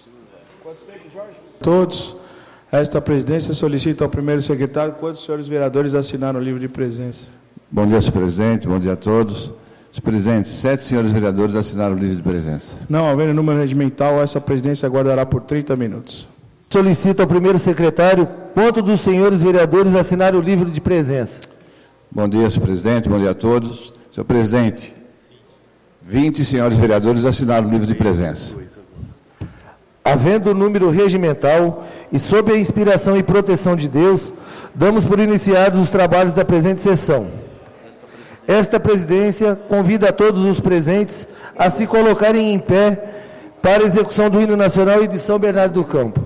Todos. Esta presidência solicita ao primeiro secretário quantos senhores vereadores assinaram o livro de presença. Bom dia, senhor presidente. Bom dia a todos. Senhor presidente, 7 senhores vereadores assinaram o livro de presença. Não havendo número regimental, essa presidência aguardará por 30 minutos. Solicito ao primeiro secretário quantos dos senhores vereadores assinaram o livro de presença. Bom dia, senhor presidente. Bom dia a todos. Senhor presidente, 20 senhores vereadores assinaram o livro de presença. Havendo número regimental e sob a inspiração e proteção de Deus, damos por iniciados os trabalhos da presente sessão. Esta presidência convida a todos os presentes a se colocarem em pé para a execução do hino nacional e de São Bernardo do Campo.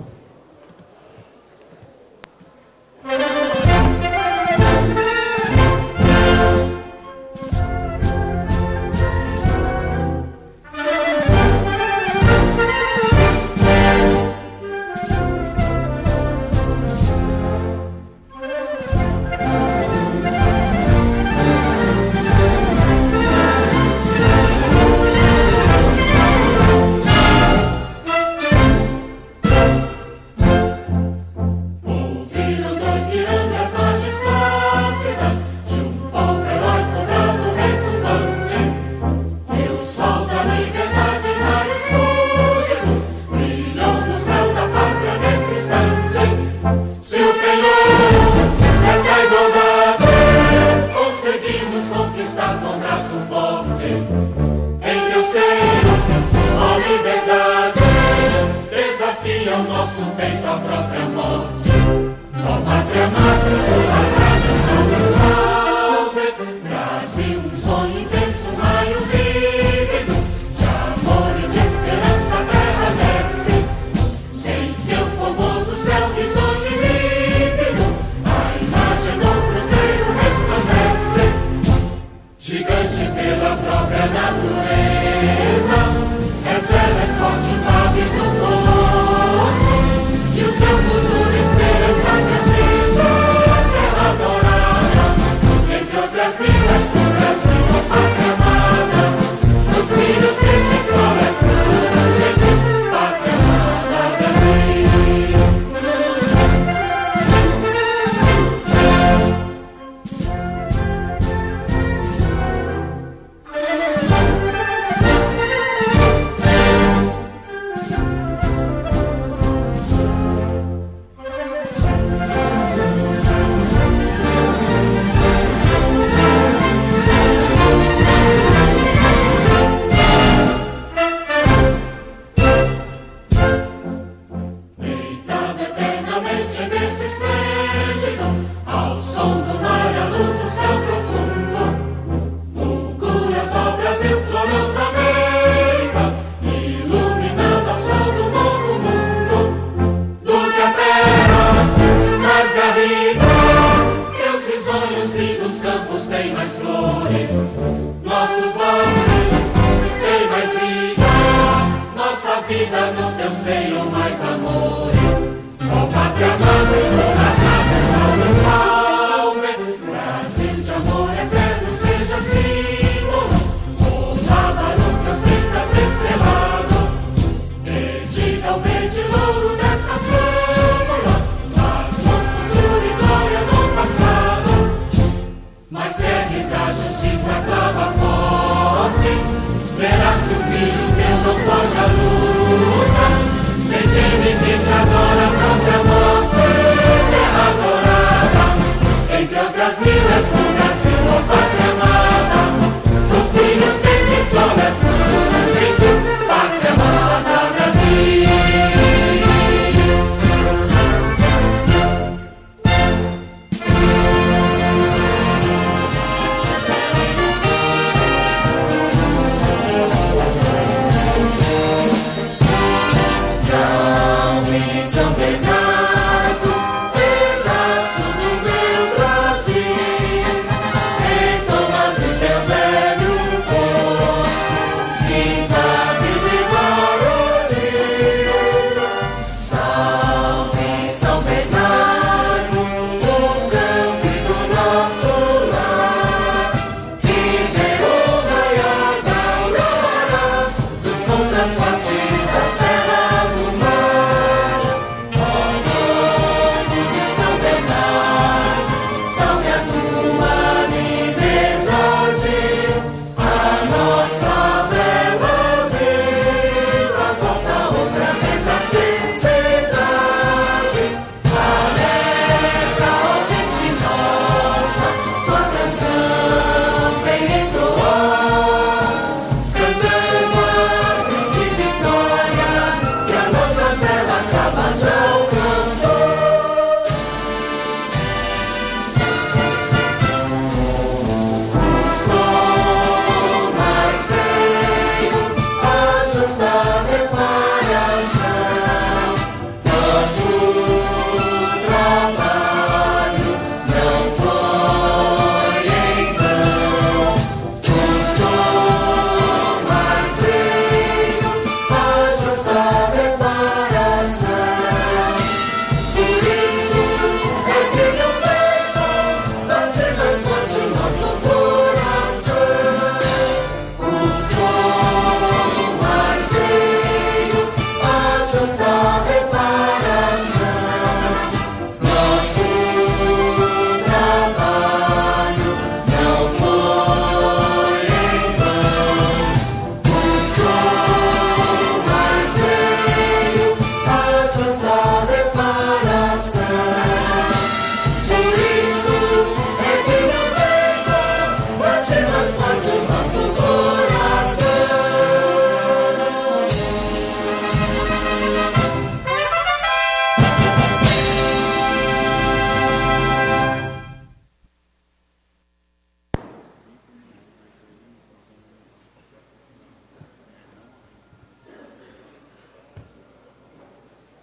Adora a própria morte, terra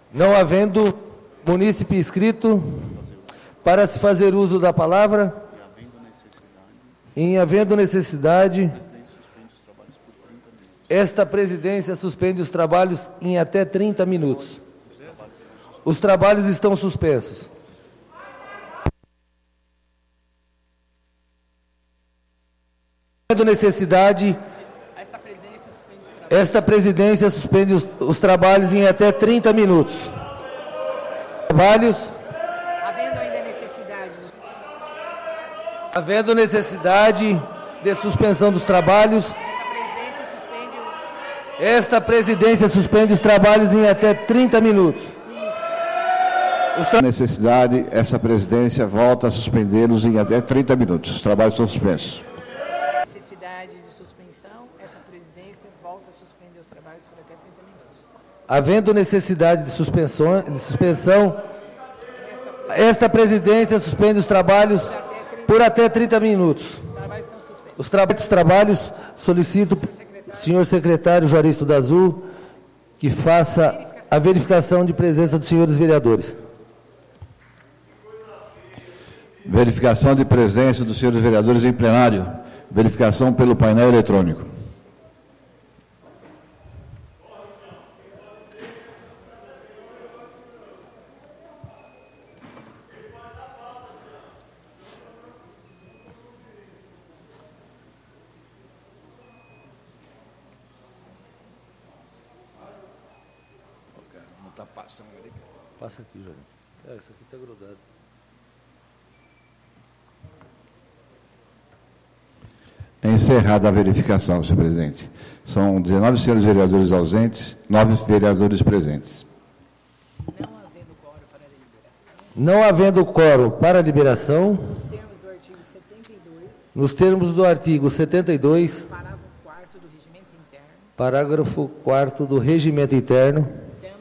Não havendo munícipe inscrito para se fazer uso da palavra, em havendo necessidade, esta presidência suspende os trabalhos em até 30 minutos. Os trabalhos estão suspensos. Havendo necessidade, esta presidência suspende os trabalhos em até 30 minutos. Trabalhos. Havendo necessidade de suspensão dos trabalhos, esta presidência suspende os trabalhos em até 30 minutos. Necessidade, essa presidência volta a suspendê-los em até 30 minutos. Os trabalhos estão suspensos. Necessidade de suspensão, essa presidência volta a suspender os trabalhos por até 30 minutos. Havendo necessidade de suspensão, esta presidência suspende os trabalhos por até 30 minutos. Os trabalhos solicito, senhor secretário Juaristo Dazul, que faça a verificação de presença dos senhores vereadores. Verificação de presença dos senhores vereadores em plenário. Verificação pelo painel eletrônico. Não está passando ali. Passa aqui, Jorge. Isso aqui está grudado. Encerrada a verificação, senhor presidente. São 19 senhores vereadores ausentes, 9 vereadores presentes. Não havendo quórum para a liberação, nos termos do artigo 72, parágrafo 4º do Regimento Interno,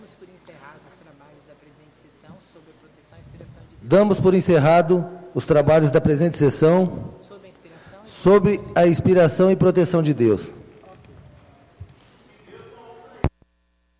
damos por encerrado os trabalhos da presente sessão sobre a inspiração e proteção de Deus.